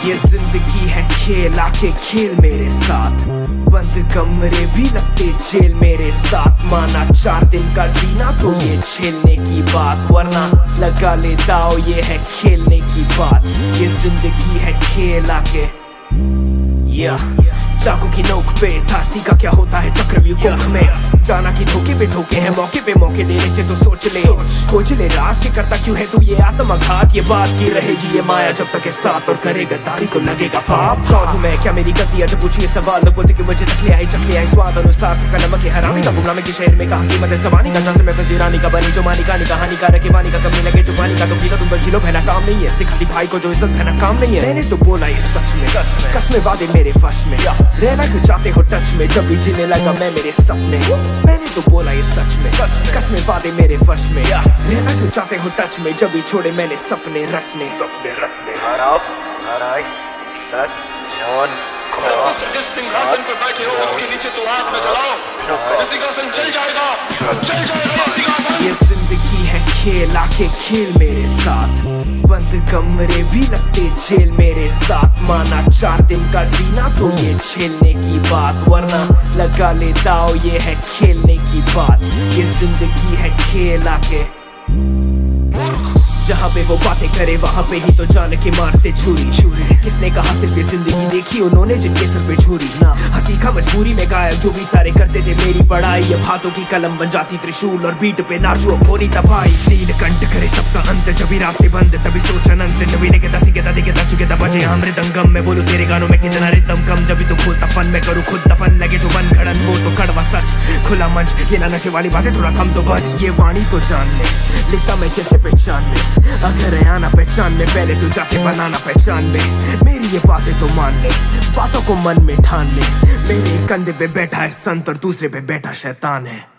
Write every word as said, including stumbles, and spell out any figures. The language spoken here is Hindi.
ये जिंदगी है खेल, आके खेल मेरे साथ। बंद कमरे भी लगते जेल मेरे साथ। माना चार दिन का जीना तो ये झेलने की बात, वरना लगा ले दाव, ये है खेलने की बात। ये जिंदगी है खेल, आके या चाकू की नोक पे था सीखा क्या होता है चक्रव्यूह कोख में। जाना की धोखे पे धोखे हैं, मौके पे मौके देने से तो सोच ले। खोज ले राज के करता क्यों है तू ये आत्मघात। ये बात की रहेगी ये माया जब तक है साथ, और करे गद्दारी तो लगेगा पाप। कौन हूँ मैं, क्या मेरी गलती है? जब पूछिए सवाल लोग बोलते कि मुझे तकलियां है, चकलियां है स्वाद अनुसार सबका नमक है हरामी का। गुमनामे के शहर में कहा कीमत है जबानी का, जहाँ से मैं फजीरानी का बनी जो मानी का कहानी का रखे वानी का। कमी लगे जो पानी का तो पीना तुम बची लो, पहला काम नहीं है। सिखाती भाई को जो इज्जत कहना काम नहीं है। मैंने तो बोला ये सच में, कसमें वादे मेरे वश में। रहना क्यों चाहते हो टच में, जब भी जीने लगा मैं मेरे सपने। मैंने तो बोला ये सच में, कसमें वादे मेरे वश में। रहना क्यों चाहते हो टच में, जब भी छोड़े मैंने सपने रखने सपने रखने हराम हराई सच जान। जिस सिंहासन पर बैठे हो उसके नीचे तो आग न जलाओ। ये सिंहासन चल जाएगा, चल जाएगा ये सिंहासन। ये जिंदगी है खेल, आके खेल मेरे साथ। बंद कमरे भी लगते जेल मेरे साथ। माना चार दिन का जीना तो ये झेलने की बात, वरना लगा ले दाव, ये है खेलने की बात। ये जिंदगी है खेल, आके जहाँ पे वो बातें करे वहाँ पे ही तो जान के मारते छुरी छुरी। किसने कहा सिर्फ ये जिंदगी देखी उन्होंने जिनके सर पे छुरी ना। हंसी का मजबूरी में गायब जो भी सारे करते थे मेरी पढ़ाई। अब हाथों की कलम बन जाती त्रिशूल और बीट पे नाचो खोरी तबाही। नीलकंठ करे सबका अंत, जब भी रास्ते बंद तभी सोच अनंत। जब भी लेके दसी के दादी के दस के बजे हमरे दंगम में बोलू तेरे गानों में कितना रिदम कम। जब भी तो खुलता फन में करूँ खुद दफन, लगे जो बन खड़न वो तो कड़वा सच। खुला मंच ये ना नशे वाली बातें थोड़ा कम तो बच। ये वाणी तो जान ले, लिखता मैं जैसे पहचान ले। अगर है आना पहचान में, पहले तू जाके बनाना पहचान में। मेरी ये बातें तो मान ले, बातों को मन में ठान ले। मेरे कंधे पे बैठा है संत और दूसरे पे बैठा शैतान है।